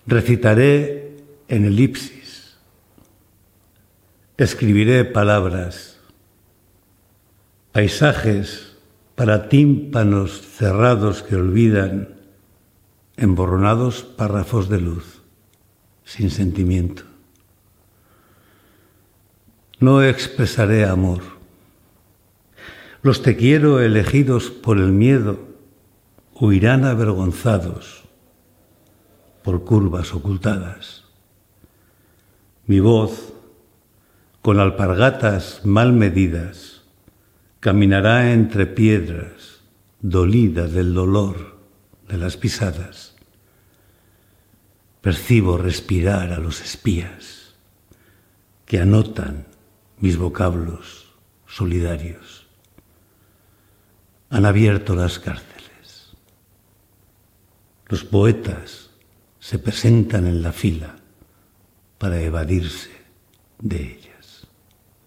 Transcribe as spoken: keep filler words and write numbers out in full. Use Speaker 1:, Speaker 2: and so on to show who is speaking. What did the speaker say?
Speaker 1: Recitaré en elipsis, escribiré palabras, paisajes para tímpanos cerrados que olvidan, emborronados párrafos de luz, sin sentimiento. No expresaré amor. Los te quiero elegidos por el miedo huirán avergonzados por curvas ocultadas. Mi voz, con alpargatas mal medidas, caminará entre piedras, dolida del dolor de las pisadas. Percibo respirar a los espías que anotan mis vocablos solidarios. Han abierto las cárceles. Los poetas se presentan en la fila para evadirse de ella.